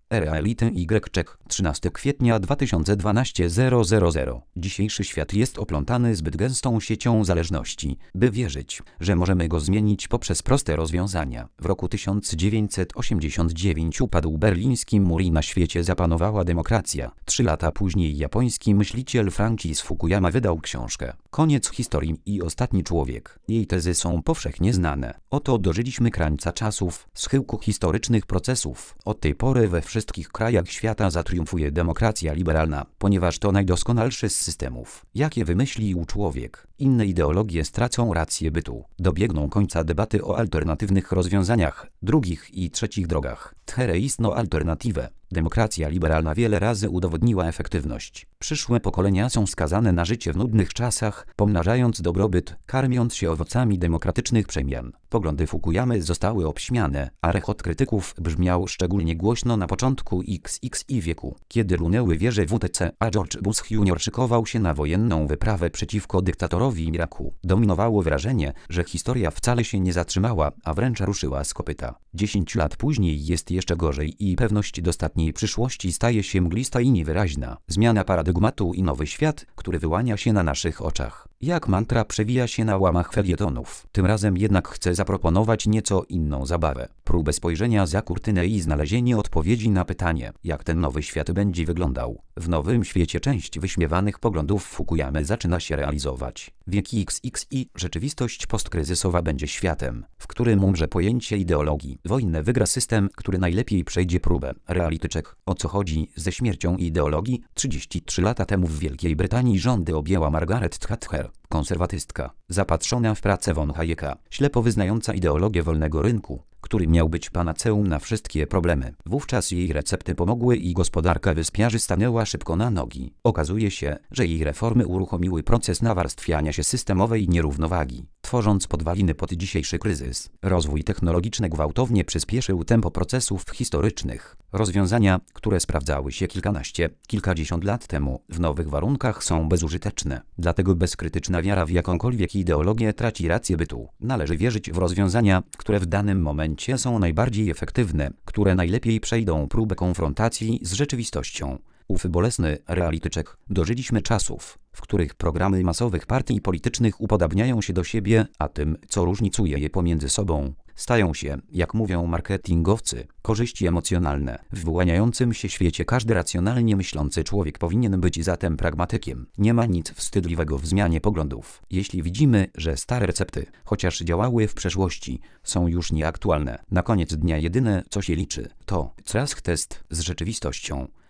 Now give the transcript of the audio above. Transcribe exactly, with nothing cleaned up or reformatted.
Reality Y Czech, trzynastego kwietnia dwa tysiące dwunastego zero zero zero. Dzisiejszy świat jest oplątany zbyt gęstą siecią zależności, by wierzyć, że możemy go zmienić poprzez proste rozwiązania. W roku tysiąc dziewięćset osiemdziesiątym dziewiątym upadł berliński mur i na świecie zapanowała demokracja. Trzy lata później japoński myśliciel Francis Fukuyama wydał książkę Koniec historii i ostatni człowiek. Jej tezy są powszechnie znane. Oto dożyliśmy krańca czasów, schyłku historycznych procesów. Od tej pory we wszystkich krajach świata zatriumfuje demokracja liberalna, ponieważ to najdoskonalszy z systemów, jakie wymyślił człowiek. Inne ideologie stracą rację bytu. Dobiegną końca debaty o alternatywnych rozwiązaniach, drugich i trzecich drogach. Terrorismo alternative. Demokracja liberalna wiele razy udowodniła efektywność. Przyszłe pokolenia są skazane na życie w nudnych czasach, pomnażając dobrobyt, karmiąc się owocami demokratycznych przemian. Poglądy Fukuyamy zostały obśmiane, a rechot krytyków brzmiał szczególnie głośno na początku X X I wieku, kiedy runęły wieże W T C, a George Bush junior szykował się na wojenną wyprawę przeciwko dyktatorowi Iraku. Dominowało wrażenie, że historia wcale się nie zatrzymała, a wręcz ruszyła z kopyta. Dziesięć lat później jest jeszcze gorzej i pewność dostatniej przyszłości staje się mglista i niewyraźna. Zmiana paradygmatu i nowy świat, który wyłania się na naszych oczach. Jak mantra przewija się na łamach felietonów. Tym razem jednak chcę zaproponować nieco inną zabawę. Próbę spojrzenia za kurtynę i znalezienie odpowiedzi na pytanie, jak ten nowy świat będzie wyglądał. W nowym świecie część wyśmiewanych poglądów Fukuyamy zaczyna się realizować. Wiek X X I, rzeczywistość postkryzysowa będzie światem, w którym umrze pojęcie ideologii. Wojnę wygra system, który najlepiej przejdzie próbę. Reality check. O co chodzi ze śmiercią ideologii? trzydzieści trzy lata temu w Wielkiej Brytanii rządy objęła Margaret Thatcher, konserwatystka, zapatrzona w pracę von Hayeka, ślepo wyznająca ideologię wolnego rynku, który miał być panaceum na wszystkie problemy. Wówczas jej recepty pomogły i gospodarka wyspiarzy stanęła szybko na nogi. Okazuje się, że jej reformy uruchomiły proces nawarstwiania się systemowej nierównowagi, tworząc podwaliny pod dzisiejszy kryzys. Rozwój technologiczny gwałtownie przyspieszył tempo procesów historycznych. Rozwiązania, które sprawdzały się kilkanaście, kilkadziesiąt lat temu, w nowych warunkach są bezużyteczne. Dlatego bezkrytyczna wiara w jakąkolwiek ideologię traci rację bytu. Należy wierzyć w rozwiązania, które w danym momencie są najbardziej efektywne, które najlepiej przejdą próbę konfrontacji z rzeczywistością. Ów bolesny reality check. Dożyliśmy czasów, w których programy masowych partii politycznych upodabniają się do siebie, a tym, co różnicuje je pomiędzy sobą, stają się, jak mówią marketingowcy, korzyści emocjonalne. W wyłaniającym się świecie każdy racjonalnie myślący człowiek powinien być zatem pragmatykiem. Nie ma nic wstydliwego w zmianie poglądów. Jeśli widzimy, że stare recepty, chociaż działały w przeszłości, są już nieaktualne, na koniec dnia jedyne, co się liczy, to crach test z rzeczywistością.